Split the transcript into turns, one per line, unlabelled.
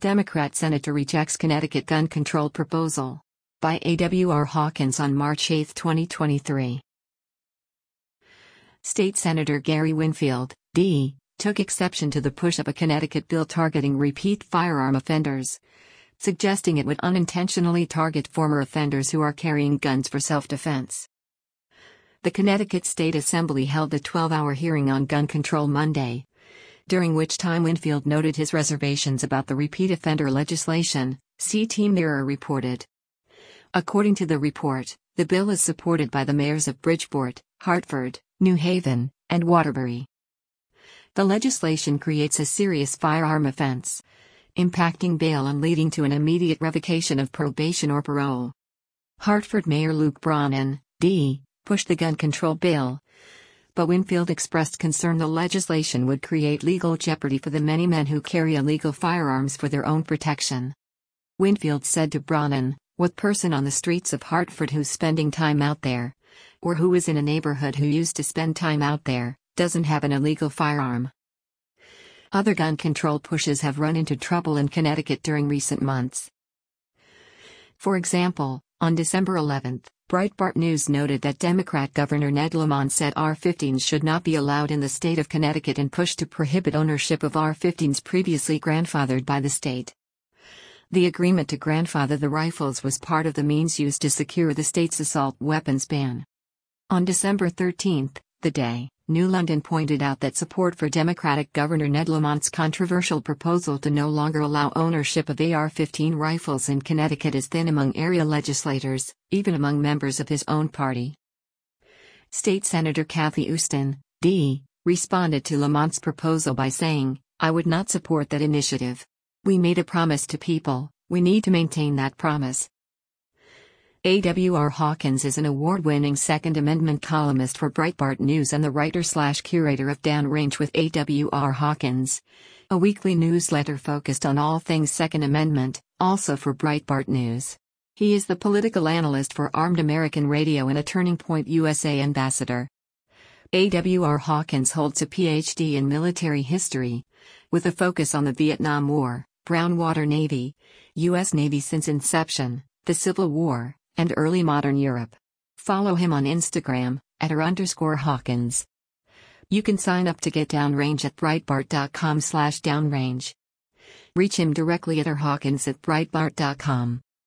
Democrat Senator rejects Connecticut gun control proposal. By A.W.R. Hawkins on March 8, 2023. State Senator Gary Winfield, D., took exception to the push of a Connecticut bill targeting repeat firearm offenders, suggesting it would unintentionally target former offenders who are carrying guns for self-defense. The Connecticut State Assembly held a 12-hour hearing on gun control Monday, during which time Winfield noted his reservations about the repeat offender legislation, CT Mirror reported. According to the report, the bill is supported by the mayors of Bridgeport, Hartford, New Haven, and Waterbury. The legislation creates a serious firearm offense, impacting bail and leading to an immediate revocation of probation or parole. Hartford Mayor Luke Brannan, D., pushed the gun control bill, but Winfield expressed concern the legislation would create legal jeopardy for the many men who carry illegal firearms for their own protection. Winfield said to Brannan, "What person on the streets of Hartford who's spending time out there, or who is in a neighborhood who used to spend time out there, doesn't have an illegal firearm?" Other gun control pushes have run into trouble in Connecticut during recent months. For example, on December 11, Breitbart News noted that Democrat Governor Ned Lamont said AR-15s should not be allowed in the state of Connecticut and pushed to prohibit ownership of AR-15s previously grandfathered by the state. The agreement to grandfather the rifles was part of the means used to secure the state's assault weapons ban. On December 13, the day, New London pointed out that support for Democratic Governor Ned Lamont's controversial proposal to no longer allow ownership of AR-15 rifles in Connecticut is thin among area legislators, even among members of his own party. State Senator Cathy Houston, D., responded to Lamont's proposal by saying, "I would not support that initiative. We made a promise to people, we need to maintain that promise." A.W.R. Hawkins is an award-winning Second Amendment columnist for Breitbart News and the writer/curator of Downrange with A.W.R. Hawkins, a weekly newsletter focused on all things Second Amendment, also for Breitbart News. He is the political analyst for Armed American Radio and a Turning Point USA ambassador. A.W.R. Hawkins holds a Ph.D. in military history, with a focus on the Vietnam War, Brown Water Navy, U.S. Navy since inception, the Civil War, and early modern Europe. Follow him on Instagram, @r_Hawkins. You can sign up to get Downrange at Breitbart.com/downrange. Reach him directly at rhawkins@breitbart.com.